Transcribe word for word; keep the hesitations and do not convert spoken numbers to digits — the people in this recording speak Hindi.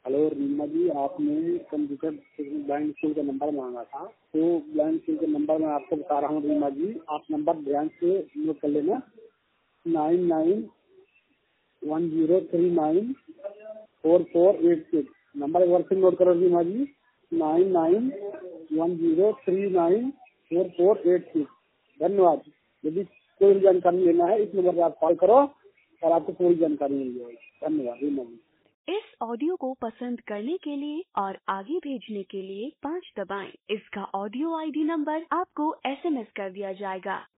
हेलो रीमा जी, आपने कंप्यूटर ब्लाइंड स्कूल का नंबर मांगा था। तो ब्लाइंड स्कूल का नंबर मैं आपको बता रहा हूँ रीमा जी, आप नंबर ध्यान से नोट कर लेना। Nine nine one zero three nine four four eight six. Number एक बार फिर नोट करो Reema ji, nine nine one zero three nine four four eight six. धन्यवाद। यदि कोई भी जानकारी लेना है इस नंबर पर आप कॉल करो और आपको पूरी जानकारी मिल जाएगी। धन्यवाद रीमा जी। इस ऑडियो को पसंद करने के लिए और आगे भेजने के लिए पाँच दबाएं। इसका ऑडियो आईडी नंबर आपको एसएमएस कर दिया जाएगा।